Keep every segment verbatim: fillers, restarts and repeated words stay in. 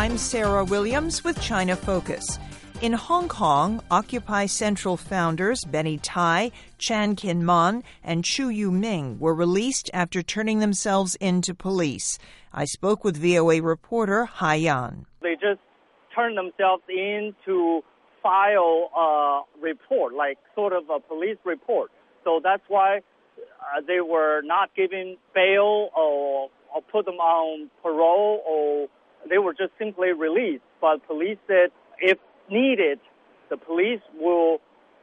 I'm Sarah Williams with China Focus. In Hong Kong, Occupy Central founders Benny Tai, Chan Kin-mon, and Chu Yu-ming were released after turning themselves in to police. I spoke with V O A reporter Hai Yan. They just turned themselves in to file a report, like sort of a police report. So that's why uh, they were not given bail or, or put them on parole, or they were just simply released. But police said if needed, the police will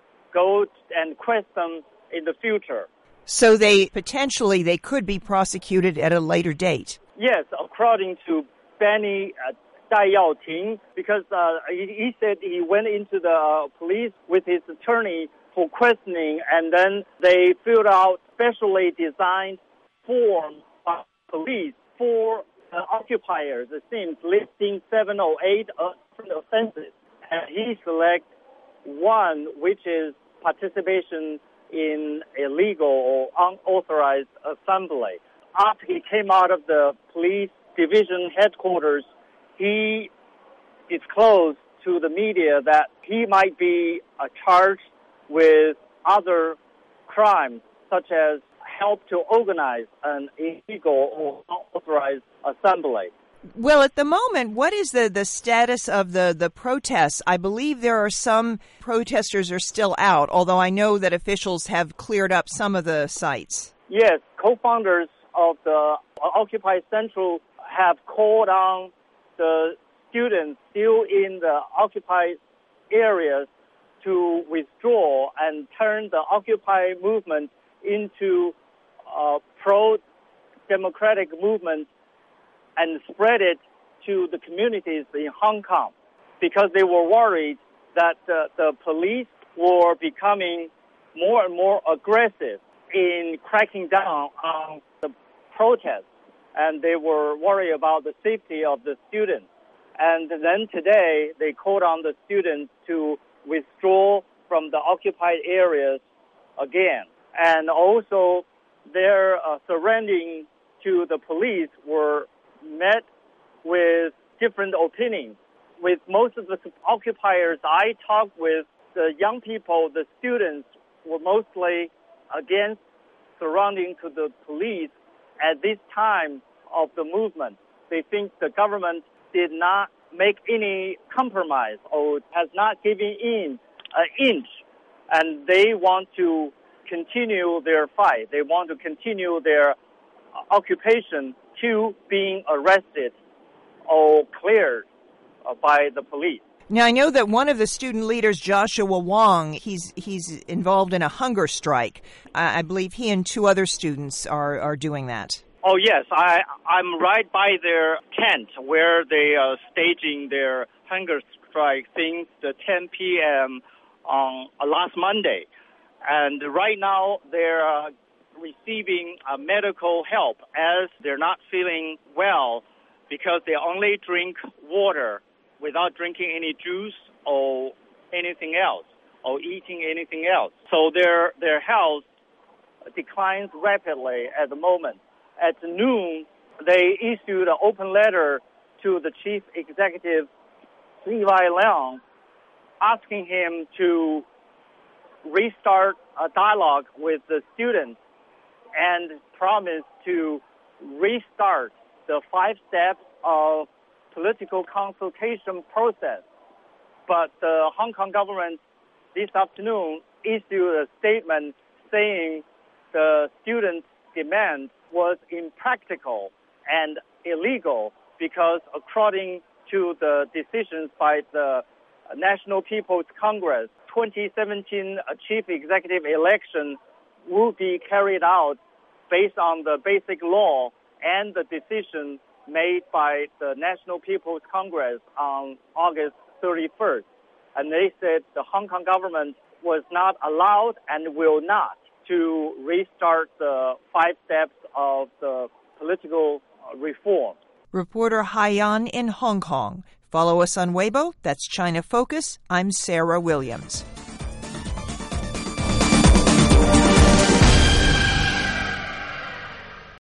go and question them in the future. So they potentially they could be prosecuted at a later date. Yes, according to Benny uh, Dai Yao-ting, because uh, he, he said he went into the uh, police with his attorney for questioning, and then they filled out specially designed forms by police for the occupiers, it seems, listing seven or eight different offenses. And he selected one, which is participation in illegal or unauthorized assembly. After he came out of the police division headquarters, he disclosed to the media that he might be uh, charged with other crimes, such as help to organize an illegal or unauthorized assembly. Well, at the moment, what is the, the status of the, the protests? I believe there are some protesters are still out, although I know that officials have cleared up some of the sites. Yes, co-founders of the Occupy Central have called on the students still in the occupied areas to withdraw and turn the Occupy movement into a pro-democratic movement and spread it to the communities in Hong Kong, because they were worried that uh, the police were becoming more and more aggressive in cracking down on the protests, and they were worried about the safety of the students. And then today, they called on the students to withdraw from the occupied areas again. And also, their uh, surrendering to the police were met with different opinions. With most of the occupiers I talked with, the young people, the students, were mostly against surrounding to the police at this time of the movement. They think the government did not make any compromise or has not given in an inch, and they want to continue their fight. They want to continue their occupation to being arrested or cleared uh, by the police. Now, I know that one of the student leaders, Joshua Wong, he's he's involved in a hunger strike. I, I believe he and two other students are, are doing that. Oh, yes. I, I'm right by their tent where they are staging their hunger strike since the ten p.m. on uh, last Monday. And right now, they're uh, receiving uh, medical help as they're not feeling well because they only drink water without drinking any juice or anything else or eating anything else. So their their health declines rapidly at the moment. At noon, they issued an open letter to the chief executive, Levi Leung, asking him to restart a dialogue with the students and promise to restart the five steps of political consultation process. But the Hong Kong government this afternoon issued a statement saying the students' demand was impractical and illegal because according to the decisions by the National People's Congress, twenty seventeen chief executive election will be carried out based on the basic law and the decision made by the National People's Congress on August thirty-first. And they said the Hong Kong government was not allowed and will not to restart the five steps of the political reform. Reporter Hai Yan in Hong Kong. Follow us on Weibo. That's China Focus. I'm Sarah Williams.